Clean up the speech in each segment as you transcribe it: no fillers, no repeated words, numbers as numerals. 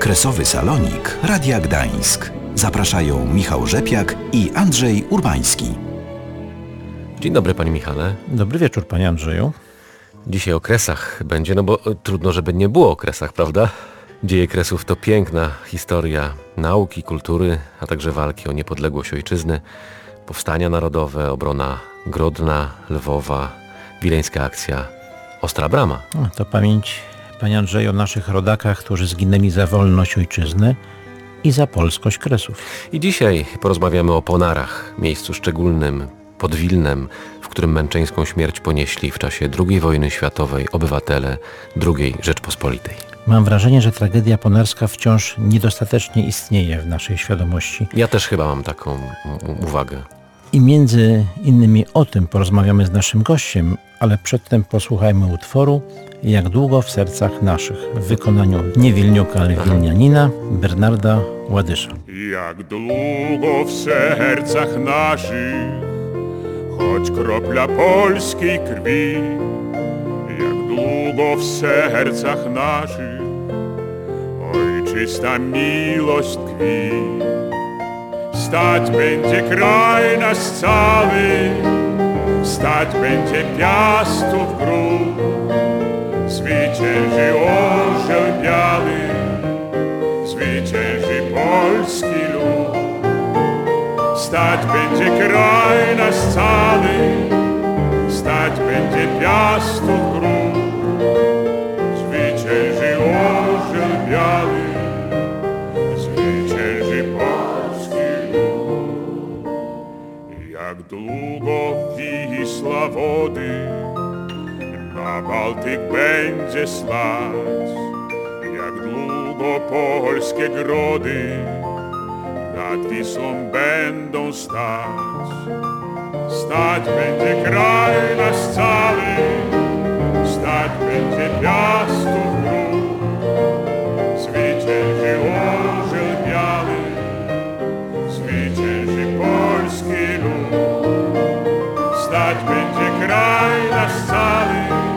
Kresowy Salonik Radia Gdańsk. Zapraszają Michał Rzepiak i Andrzej Urbański. Dzień dobry, panie Michale. Dobry wieczór, panie Andrzeju. Dzisiaj o Kresach będzie, no bo trudno, żeby nie było o Kresach, prawda? Dzieje Kresów to piękna historia nauki, kultury, a także walki o niepodległość ojczyzny, powstania narodowe, obrona Grodna, Lwowa, wileńska akcja Ostra Brama. To pamięć, panie Andrzeju, o naszych rodakach, którzy zginęli za wolność ojczyzny i za polskość Kresów. I dzisiaj porozmawiamy o Ponarach, miejscu szczególnym pod Wilnem, w którym męczeńską śmierć ponieśli w czasie II wojny światowej obywatele II Rzeczpospolitej. Mam wrażenie, że tragedia ponarska wciąż niedostatecznie istnieje w naszej świadomości. Ja też chyba mam taką uwagę. I między innymi o tym porozmawiamy z naszym gościem, ale przedtem posłuchajmy utworu Jak długo w sercach naszych w wykonaniu nie Wilniuka, ale wilnianina Bernarda Ładysza. Jak długo w sercach naszych, choć kropla polskiej krwi, jak długo w sercach naszych ojczysta miłość tkwi. Stać będzie kraj nasz cały, stać będzie Piastów gród, zwycięży orzeł biały, zwycięży polski lud. Stać będzie kraj nasz cały, stać będzie Piastów gród, zwycięży orzeł biały, zwycięży polski lud. Jak długo Wisła wody na Bałtyk będzie slać, jak długo polskie grody nad Wisłą będą stać. Stać będzie kraj nasz cały, stać będzie Piastów gród, zwycięży orzeł biały, zwycięży polski lud. Stać będzie kraj nasz cały,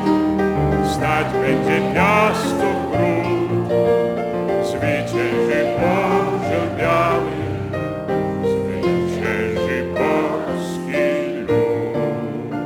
stać będzie Piastów gród, zwycięży orzeł biały, zwycięży polski lud.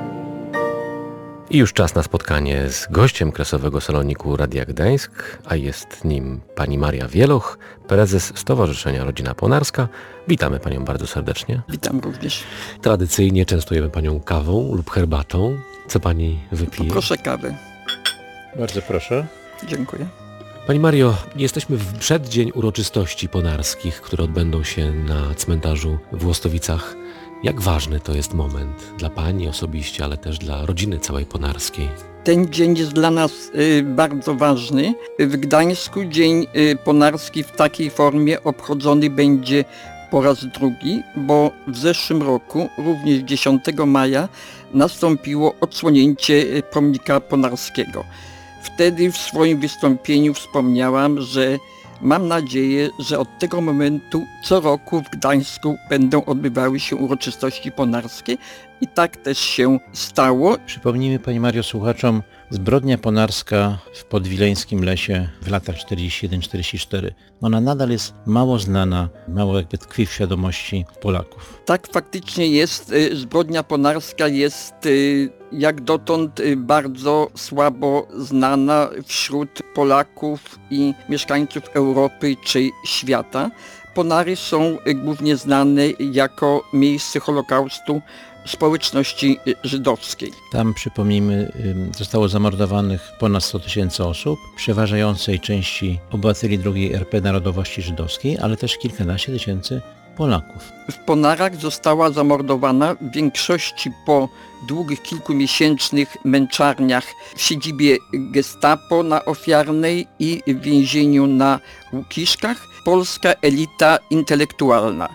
I już czas na spotkanie z gościem Kresowego Saloniku Radia Gdańsk, a jest nim pani Maria Wieloch, prezes Stowarzyszenia Rodzina Ponarska. Witamy panią bardzo serdecznie. Witam również. Tradycyjnie częstujemy panią kawą lub herbatą. Co pani wypije? Proszę kawę. Bardzo proszę. Dziękuję. Pani Mario, jesteśmy w przeddzień uroczystości ponarskich, które odbędą się na cmentarzu w Łostowicach. Jak ważny to jest moment dla pani osobiście, ale też dla rodziny całej ponarskiej? Ten dzień jest dla nas bardzo ważny. W Gdańsku Dzień Ponarski w takiej formie obchodzony będzie po raz drugi, bo w zeszłym roku, również 10 maja, nastąpiło odsłonięcie pomnika ponarskiego. Wtedy w swoim wystąpieniu wspomniałam, że mam nadzieję, że od tego momentu co roku w Gdańsku będą odbywały się uroczystości ponarskie i tak też się stało. Przypomnijmy, pani Mario, słuchaczom, zbrodnia ponarska w podwileńskim lesie w latach 41-44. Ona nadal jest mało znana, mało jakby tkwi w świadomości Polaków. Tak faktycznie jest. Zbrodnia ponarska jest jak dotąd bardzo słabo znana wśród Polaków i mieszkańców Europy czy świata. Ponary są głównie znane jako miejsce Holokaustu społeczności żydowskiej. Tam, przypomnijmy, zostało zamordowanych ponad 100 000 osób, przeważającej części obywateli II RP narodowości żydowskiej, ale też kilkanaście tysięcy Polaków. W Ponarach została zamordowana w większości po długich kilkumiesięcznych męczarniach w siedzibie Gestapo na Ofiarnej i w więzieniu na Łukiszkach polska elita intelektualna.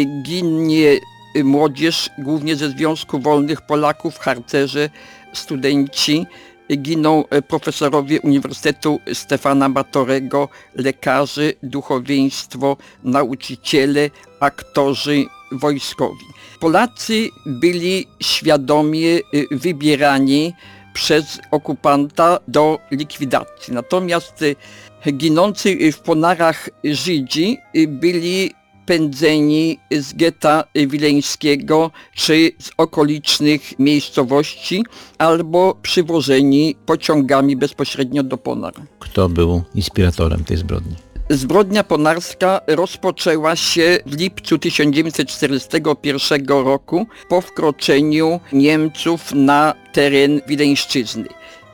Ginie młodzież, głównie ze Związku Wolnych Polaków, harcerze, studenci, giną profesorowie Uniwersytetu Stefana Batorego, lekarze, duchowieństwo, nauczyciele, aktorzy wojskowi. Polacy byli świadomie wybierani przez okupanta do likwidacji. Natomiast Ginący w Ponarach Żydzi byli pędzeni z getta wileńskiego czy z okolicznych miejscowości albo przywożeni pociągami bezpośrednio do Ponar. Kto był inspiratorem tej zbrodni? Zbrodnia ponarska rozpoczęła się w lipcu 1941 roku po wkroczeniu Niemców na teren Wileńszczyzny.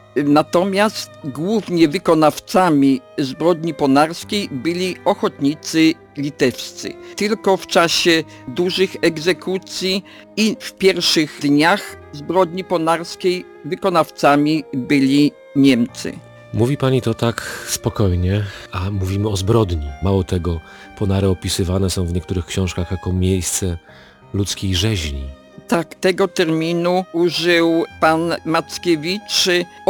Natomiast głównie wykonawcami zbrodni ponarskiej byli ochotnicy litewscy. Tylko w czasie dużych egzekucji i w pierwszych dniach zbrodni ponarskiej wykonawcami byli Niemcy. Mówi pani to tak spokojnie, a mówimy o zbrodni. Mało tego, Ponary opisywane są w niektórych książkach jako miejsce ludzkiej rzeźni. Tak, tego terminu użył pan Mackiewicz,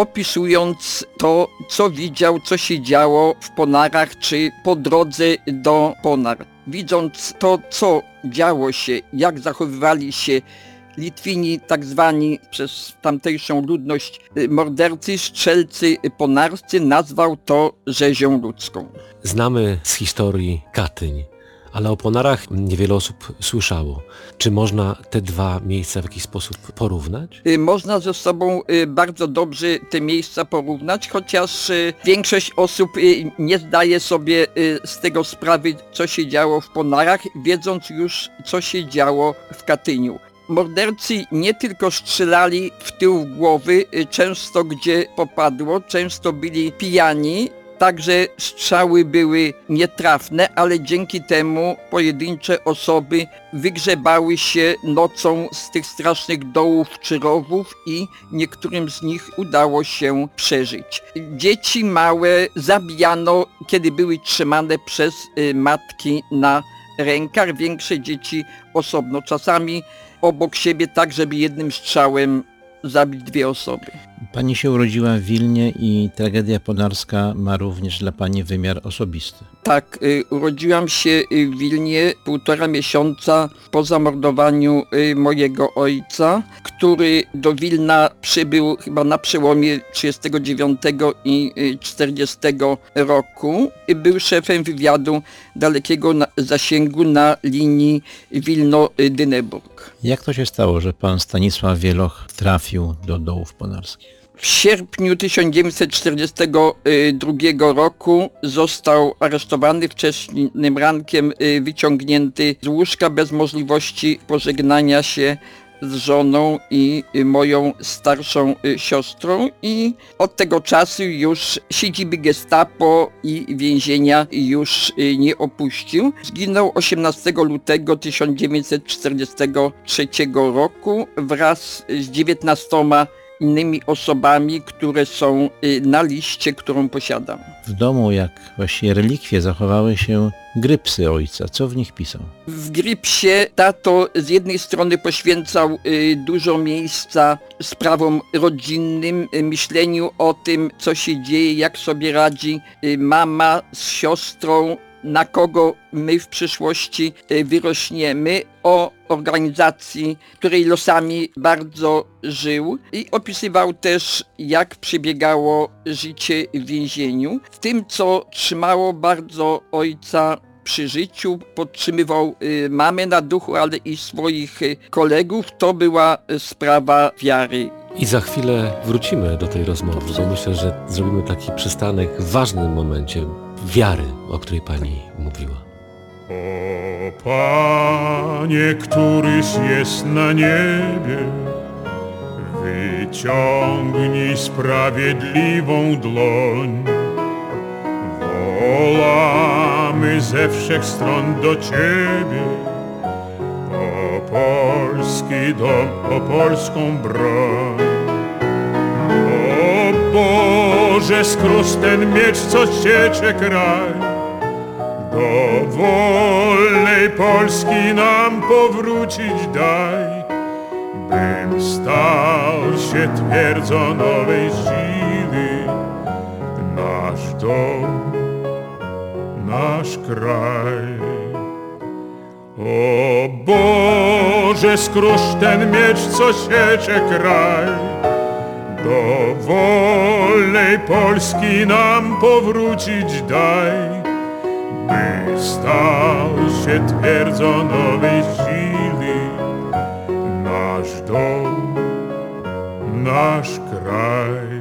opisując to, co widział, co się działo w Ponarach, czy po drodze do Ponar. Widząc to, co działo się, jak zachowywali się Litwini, tak zwani przez tamtejszą ludność mordercy, strzelcy ponarscy, nazwał to rzezią ludzką. Znamy z historii Katyń, ale o Ponarach niewiele osób słyszało. Czy można te dwa miejsca w jakiś sposób porównać? Można ze sobą bardzo dobrze te miejsca porównać, chociaż większość osób nie zdaje sobie z tego sprawy, co się działo w Ponarach, wiedząc już, co się działo w Katyniu. Mordercy nie tylko strzelali w tył głowy, często gdzie popadło, często byli pijani, także strzały były nietrafne, ale dzięki temu pojedyncze osoby wygrzebały się nocą z tych strasznych dołów czy rowów i niektórym z nich udało się przeżyć. Dzieci małe zabijano, kiedy były trzymane przez matki na rękach, większe dzieci osobno, czasami obok siebie, tak żeby jednym strzałem zabić dwie osoby. Pani się urodziła w Wilnie i tragedia ponarska ma również dla pani wymiar osobisty. Tak, urodziłam się w Wilnie 1,5 miesiąca po zamordowaniu mojego ojca, który do Wilna przybył chyba na przełomie 39 i 40 roku. Był szefem wywiadu dalekiego zasięgu na linii Wilno-Dyneburg. Jak to się stało, że pan Stanisław Wieloch trafił do dołów ponarskich? W sierpniu 1942 roku został aresztowany, wczesnym rankiem wyciągnięty z łóżka bez możliwości pożegnania się z żoną i moją starszą siostrą i od tego czasu już siedziby Gestapo i więzienia już nie opuścił. Zginął 18 lutego 1943 roku wraz z 19 innymi osobami, które są na liście, którą posiadam. W domu, jak właściwie relikwie, zachowały się grypsy ojca. Co w nich pisał? W grypsie tato z jednej strony poświęcał dużo miejsca sprawom rodzinnym, myśleniu o tym, co się dzieje, jak sobie radzi mama z siostrą, na kogo my w przyszłości wyrośniemy, o organizacji, której losami bardzo żył i opisywał też, jak przebiegało życie w więzieniu. W tym, co trzymało bardzo ojca przy życiu, podtrzymywał mamę na duchu, ale i swoich kolegów, to była sprawa wiary. I za chwilę wrócimy do tej rozmowy, bo myślę, że zrobimy taki przystanek w ważnym momencie wiary, o której pani mówiła. O Panie, któryś jest na niebie, wyciągnij sprawiedliwą dłoń. Wolamy ze wszech stron do Ciebie, o polski dom, o polską broń. O Boże, skróć ten miecz, co siecze kraj, do wolnej Polski nam powrócić daj, bym stał się twierdzą nowej siły, nasz dom, nasz kraj. O Boże, skróć ten miecz, co siecze kraj, Do wolnej Polski nam powrócić daj, by stał się twierdzą nowej siły nasz dom, nasz kraj.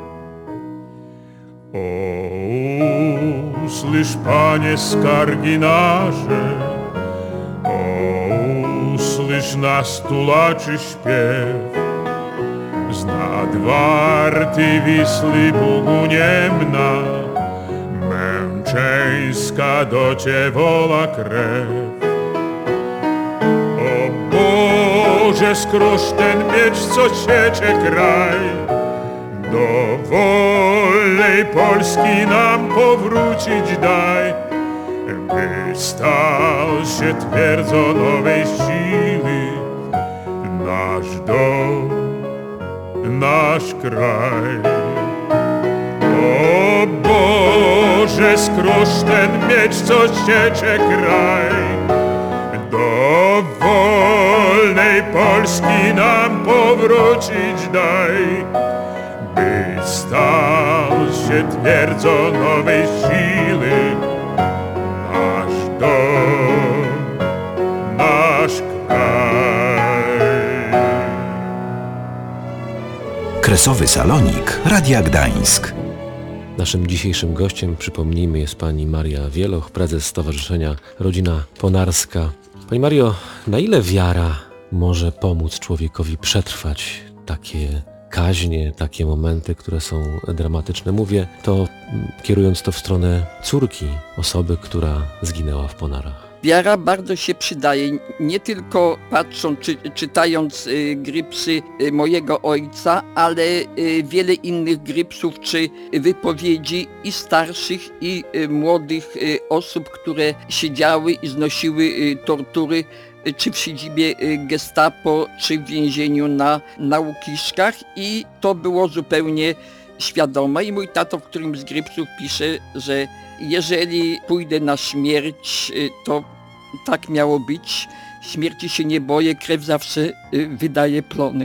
O, usłysz, Panie, skargi nasze, o, usłysz nas tulaczy śpiew, z nadwarty Wisły Bogu niemna, męczeńska do Cię wola krew. O Boże, skróż ten miecz, co siecze kraj, do wolnej Polski nam powrócić daj, by stał się twierdzą nowej siły nasz dom, nasz kraj. O Boże, skróż ten miecz, co siecze kraj, do wolnej Polski nam powrócić daj, by stał się twierdzą nowej siły nasz dom, nasz kraj. Kresowy salonik Radia Gdańsk. Naszym dzisiejszym gościem, przypomnijmy, jest pani Maria Wieloch, prezes Stowarzyszenia Rodzina Ponarska. Pani Mario, na ile wiara może pomóc człowiekowi przetrwać takie kaźnie, takie momenty, które są dramatyczne? Mówię to kierując to w stronę córki osoby, która zginęła w Ponarach. Wiara bardzo się przydaje, nie tylko patrząc, czytając grypsy mojego ojca, ale wiele innych grypsów czy wypowiedzi i starszych, i młodych osób, które siedziały i znosiły tortury, czy w siedzibie Gestapo, czy w więzieniu na Łukiszkach, i to było zupełnie świadome. I mój tato w którymś z grypsów pisze, że jeżeli pójdę na śmierć, to tak miało być. Śmierci się nie boję, krew zawsze wydaje plony.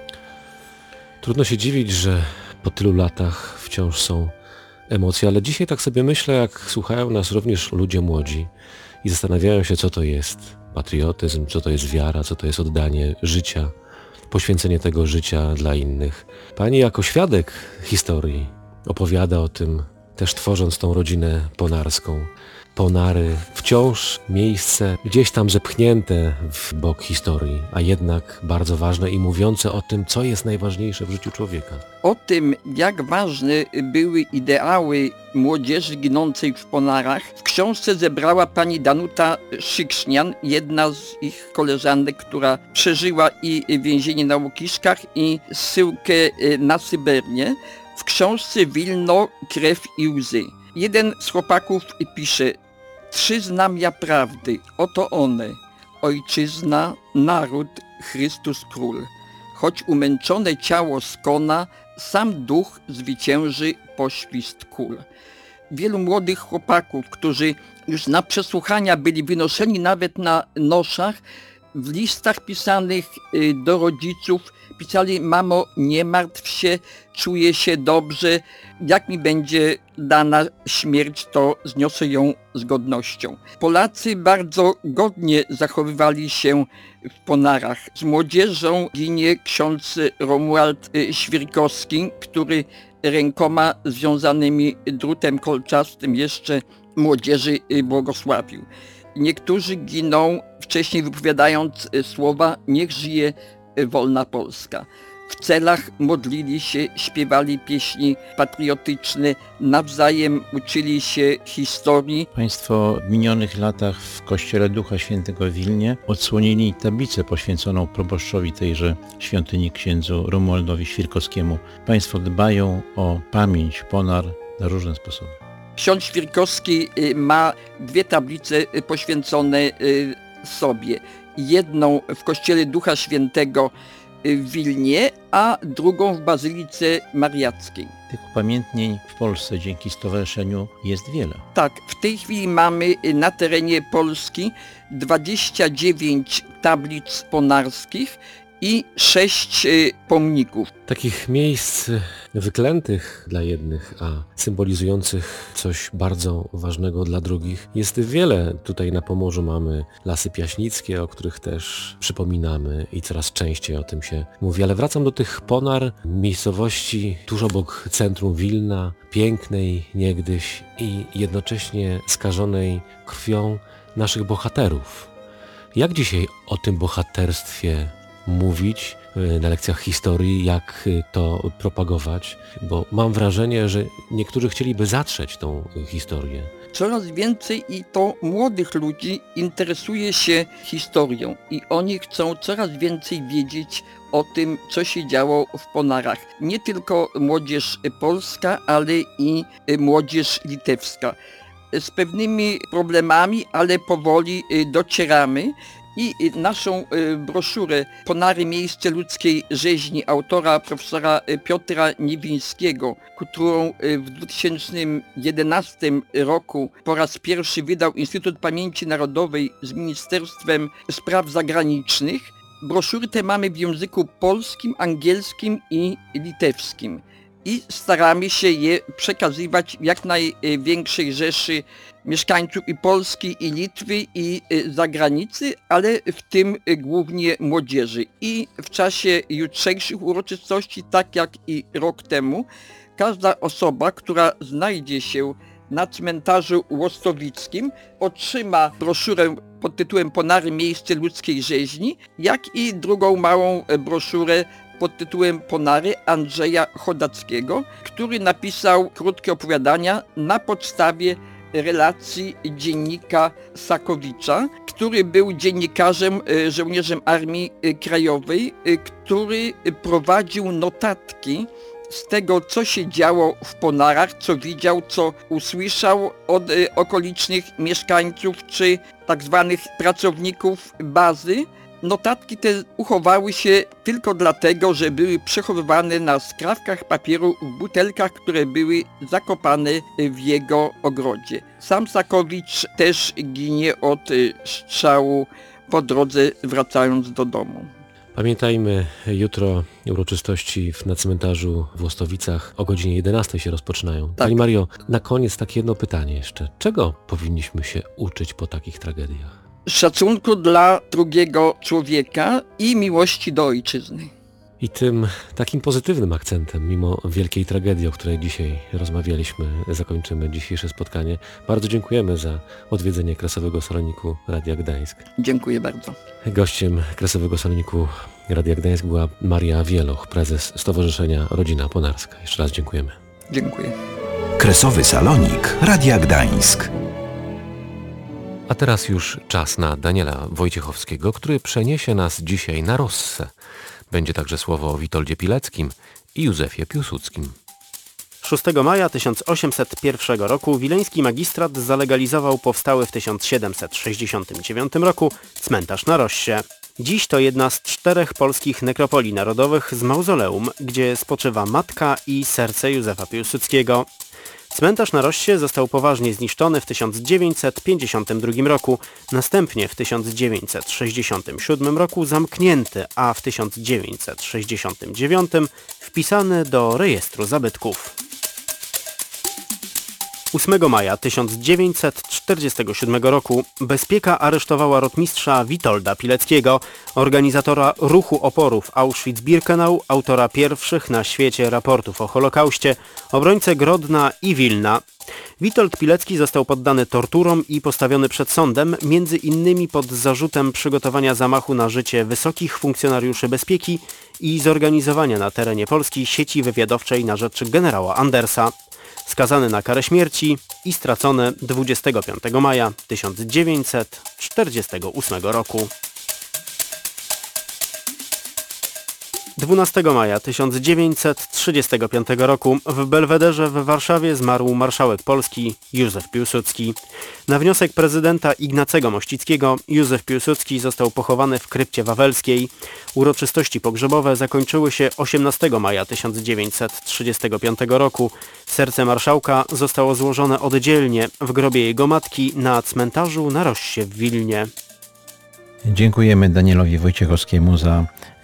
Trudno się dziwić, że po tylu latach wciąż są emocje, ale dzisiaj tak sobie myślę, jak słuchają nas również ludzie młodzi i zastanawiają się, co to jest patriotyzm, co to jest wiara, co to jest oddanie życia, poświęcenie tego życia dla innych. Pani jako świadek historii opowiada o tym, też tworząc tą rodzinę ponarską. Ponary, wciąż miejsce gdzieś tam zepchnięte w bok historii, a jednak bardzo ważne i mówiące o tym, co jest najważniejsze w życiu człowieka. O tym, jak ważne były ideały młodzieży ginącej w Ponarach, w książce zebrała pani Danuta Szyksznian, jedna z ich koleżanek, która przeżyła i więzienie na Łukiszkach, i zsyłkę na Syberię. W książce Wilno, krew i łzy. Jeden z chłopaków pisze: 3 znamia prawdy, oto one: ojczyzna, naród, Chrystus Król. Choć umęczone ciało skona, sam duch zwycięży poświst kul. Wielu młodych chłopaków, którzy już na przesłuchania byli wynoszeni nawet na noszach, w listach pisanych do rodziców pisali: mamo, nie martw się, czuję się dobrze, jak mi będzie dana śmierć, to zniosę ją z godnością. Polacy bardzo godnie zachowywali się w Ponarach. Z młodzieżą ginie ksiądz Romuald Świrkowski, który rękoma związanymi drutem kolczastym jeszcze młodzieży błogosławił. Niektórzy giną wcześniej wypowiadając słowa: niech żyje wolna Polska. W celach modlili się, śpiewali pieśni patriotyczne, nawzajem uczyli się historii. Państwo w minionych latach w kościele Ducha Świętego w Wilnie odsłonili tablicę poświęconą proboszczowi tejże świątyni, księdzu Romualdowi Świrkowskiemu. Państwo dbają o pamięć Ponar na różne sposoby. Ksiądz Świrkowski ma 2 tablice poświęcone sobie. Jedną w kościele Ducha Świętego w Wilnie, a drugą w Bazylice Mariackiej. Tych upamiętnień w Polsce dzięki stowarzyszeniu jest wiele. Tak, w tej chwili mamy na terenie Polski 29 tablic ponarskich i 6 pomników. Takich miejsc wyklętych dla jednych, a symbolizujących coś bardzo ważnego dla drugich jest wiele. Tutaj na Pomorzu mamy Lasy Piaśnickie, o których też przypominamy i coraz częściej o tym się mówi. Ale wracam do tych Ponar, miejscowości tuż obok centrum Wilna, pięknej niegdyś i jednocześnie skażonej krwią naszych bohaterów. Jak dzisiaj o tym bohaterstwie mówić na lekcjach historii, jak to propagować? Bo mam wrażenie, że niektórzy chcieliby zatrzeć tą historię. Coraz więcej i to młodych ludzi interesuje się historią i oni chcą coraz więcej wiedzieć o tym, co się działo w Ponarach. Nie tylko młodzież polska, ale i młodzież litewska. Z pewnymi problemami, ale powoli docieramy. I naszą broszurę Ponary - miejsce ludzkiej rzeźni autora profesora Piotra Niewińskiego, którą w 2011 roku po raz pierwszy wydał Instytut Pamięci Narodowej z Ministerstwem Spraw Zagranicznych. Broszury te mamy w języku polskim, angielskim i litewskim. I staramy się je przekazywać w jak największej rzeszy mieszkańców i Polski, i Litwy, i zagranicy, ale w tym głównie młodzieży. I w czasie jutrzejszych uroczystości, tak jak i rok temu, każda osoba, która znajdzie się na cmentarzu łostowickim, otrzyma broszurę pod tytułem Ponary - miejsce ludzkiej rzeźni, jak i drugą małą broszurę pod tytułem Ponary Andrzeja Chodackiego, który napisał krótkie opowiadania na podstawie relacji dziennika Sakowicza, który był dziennikarzem, żołnierzem Armii Krajowej, który prowadził notatki z tego, co się działo w Ponarach, co widział, co usłyszał od okolicznych mieszkańców czy tak zwanych pracowników bazy. Notatki te uchowały się tylko dlatego, że były przechowywane na skrawkach papieru w butelkach, które były zakopane w jego ogrodzie. Sam Sakowicz też ginie od strzału po drodze wracając do domu. Pamiętajmy, jutro uroczystości na cmentarzu w Łostowicach o godzinie 11 się rozpoczynają. Tak. Pani Mario, na koniec takie jedno pytanie jeszcze. Czego powinniśmy się uczyć po takich tragediach? Szacunku dla drugiego człowieka i miłości do ojczyzny. I tym takim pozytywnym akcentem, mimo wielkiej tragedii, o której dzisiaj rozmawialiśmy, zakończymy dzisiejsze spotkanie. Bardzo dziękujemy za odwiedzenie Kresowego Saloniku Radia Gdańsk. Dziękuję bardzo. Gościem Kresowego Saloniku Radia Gdańsk była Maria Wieloch, prezes Stowarzyszenia Rodzina Ponarska. Jeszcze raz dziękujemy. Dziękuję. Kresowy Salonik Radia Gdańsk. A teraz już czas na Daniela Wojciechowskiego, który przeniesie nas dzisiaj na Rossę. Będzie także słowo o Witoldzie Pileckim i Józefie Piłsudskim. 6 maja 1801 roku wileński magistrat zalegalizował powstały w 1769 roku cmentarz na Rossie. Dziś to jedna z 4 polskich nekropolii narodowych z mauzoleum, gdzie spoczywa matka i serce Józefa Piłsudskiego. Cmentarz na Rossie został poważnie zniszczony w 1952 roku, następnie w 1967 roku zamknięty, a w 1969 wpisany do rejestru zabytków. 8 maja 1947 roku bezpieka aresztowała rotmistrza Witolda Pileckiego, organizatora ruchu oporu w Auschwitz-Birkenau, autora pierwszych na świecie raportów o Holokauście, obrońcę Grodna i Wilna. Witold Pilecki został poddany torturom i postawiony przed sądem, między innymi pod zarzutem przygotowania zamachu na życie wysokich funkcjonariuszy bezpieki i zorganizowania na terenie Polski sieci wywiadowczej na rzecz generała Andersa. Skazany na karę śmierci i stracony 25 maja 1948 roku. 12 maja 1935 roku w Belwederze w Warszawie zmarł marszałek Polski Józef Piłsudski. Na wniosek prezydenta Ignacego Mościckiego Józef Piłsudski został pochowany w krypcie wawelskiej. Uroczystości pogrzebowe zakończyły się 18 maja 1935 roku. Serce marszałka zostało złożone oddzielnie w grobie jego matki na cmentarzu na Rossie w Wilnie. Dziękujemy Danielowi Wojciechowskiemu za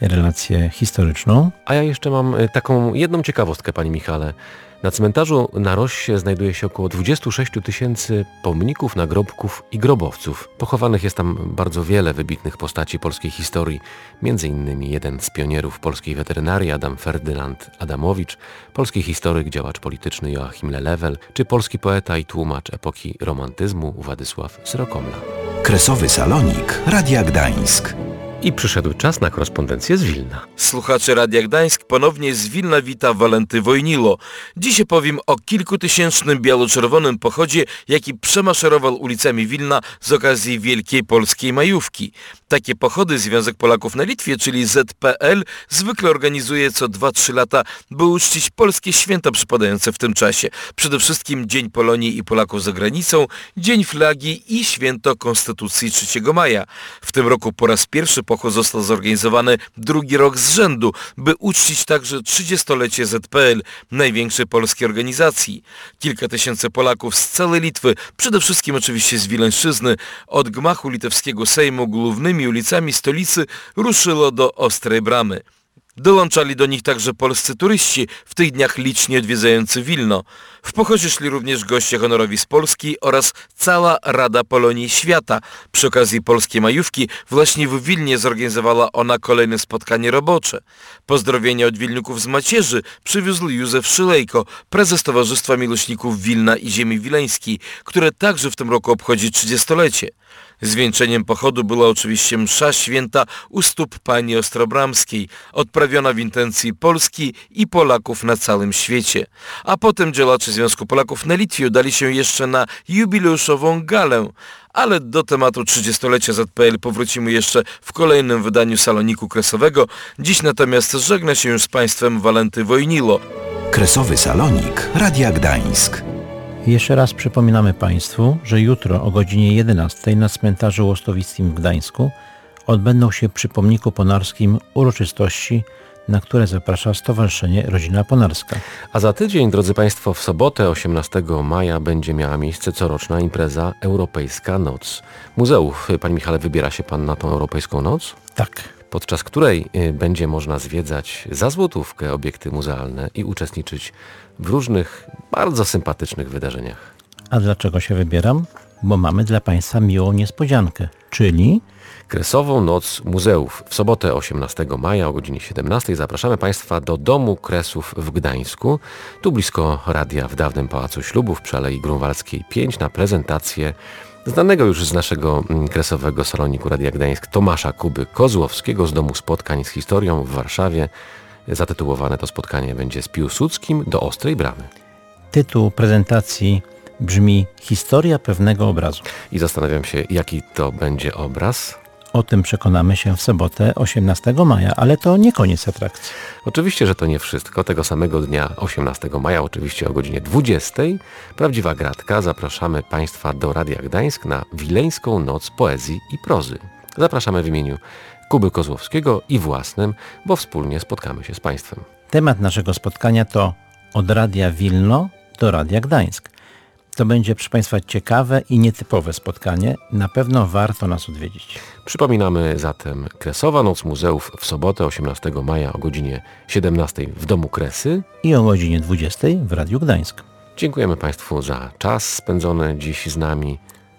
relację historyczną. A ja jeszcze mam taką jedną ciekawostkę, panie Michale. Na cmentarzu na Rossie znajduje się około 26 000 pomników, nagrobków i grobowców. Pochowanych jest tam bardzo wiele wybitnych postaci polskiej historii, m.in. jeden z pionierów polskiej weterynarii, Adam Ferdynand Adamowicz, polski historyk, działacz polityczny Joachim Lelewel, czy polski poeta i tłumacz epoki romantyzmu Władysław Srokomla. Kresowy salonik Radia Gdańsk. I przyszedł czas na korespondencję z Wilna. Słuchacze Radia Gdańsk, ponownie z Wilna wita Walenty Wojnilo. Dziś opowiem o kilkutysięcznym biało-czerwonym pochodzie, jaki przemaszerował ulicami Wilna z okazji Wielkiej Polskiej Majówki. Takie pochody Związek Polaków na Litwie, czyli ZPL, zwykle organizuje co 2-3 lata, by uczcić polskie święta przypadające w tym czasie. Przede wszystkim Dzień Polonii i Polaków za granicą, Dzień Flagi i Święto Konstytucji 3 maja. W tym roku po raz pierwszy pochód został zorganizowany drugi rok z rzędu, by uczcić także 30-lecie ZPL, największej polskiej organizacji. Kilka tysięcy Polaków z całej Litwy, przede wszystkim oczywiście z Wileńszczyzny, od gmachu litewskiego Sejmu głównymi ulicami stolicy ruszyło do Ostrej Bramy. Dołączali do nich także polscy turyści, w tych dniach licznie odwiedzający Wilno. W pochodzie szli również goście honorowi z Polski oraz cała Rada Polonii Świata. Przy okazji polskiej majówki właśnie w Wilnie zorganizowała ona kolejne spotkanie robocze. Pozdrowienia od Wilniuków z macierzy przywiózł Józef Szylejko, prezes Towarzystwa Miłośników Wilna i Ziemi Wileńskiej, które także w tym roku obchodzi 30-lecie. Zwieńczeniem pochodu była oczywiście msza święta u stóp Pani Ostrobramskiej, odprawiona w intencji Polski i Polaków na całym świecie. A potem działacze Związku Polaków na Litwie udali się jeszcze na jubileuszową galę. Ale do tematu 30-lecia ZPL powrócimy jeszcze w kolejnym wydaniu Saloniku Kresowego. Dziś natomiast żegna się już z Państwem Walenty Wojnilo. Kresowy salonik Radia Gdańsk. Jeszcze raz przypominamy Państwu, że jutro o godzinie 11 na cmentarzu Łostowickim w Gdańsku odbędą się przy pomniku ponarskim uroczystości, na które zaprasza Stowarzyszenie Rodzina Ponarska. A za tydzień, drodzy Państwo, w sobotę 18 maja będzie miała miejsce coroczna impreza Europejska Noc Muzeów. Panie Michale, wybiera się Pan na tą Europejską Noc? Tak. Podczas której będzie można zwiedzać za złotówkę obiekty muzealne i uczestniczyć w różnych bardzo sympatycznych wydarzeniach. A dlaczego się wybieram? Bo mamy dla Państwa miłą niespodziankę, czyli Kresową Noc Muzeów. W sobotę 18 maja o godzinie 17 zapraszamy Państwa do Domu Kresów w Gdańsku, tu blisko radia w dawnym Pałacu Ślubów przy Alei Grunwaldzkiej 5 na prezentację znanego już z naszego kresowego saloniku Radia Gdańsk Tomasza Kuby Kozłowskiego z Domu Spotkań z Historią w Warszawie. Zatytułowane to spotkanie będzie z Piłsudskim do Ostrej Bramy. tytuł prezentacji brzmi Historia pewnego obrazu. I zastanawiam się, jaki to będzie obraz. O tym przekonamy się w sobotę 18 maja, ale to nie koniec atrakcji. Oczywiście, że to nie wszystko. Tego samego dnia 18 maja, oczywiście o godzinie 20, prawdziwa gratka, zapraszamy Państwa do Radia Gdańsk na Wileńską Noc Poezji i Prozy. Zapraszamy w imieniu Kuby Kozłowskiego i własnym, bo wspólnie spotkamy się z Państwem. Temat naszego spotkania to od Radia Wilno do Radia Gdańsk. To będzie, proszę Państwa, ciekawe i nietypowe spotkanie. Na pewno warto nas odwiedzić. Przypominamy zatem Kresowa Noc Muzeów w sobotę 18 maja o godzinie 17 w Domu Kresy I o godzinie 20 w Radiu Gdańsk. Dziękujemy Państwu za czas spędzony dziś z nami.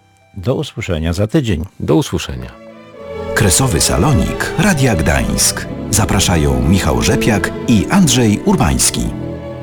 Do usłyszenia za tydzień. Do usłyszenia. Kresowy salonik Radia Gdańsk. Zapraszają Michał Rzepiak i Andrzej Urbański.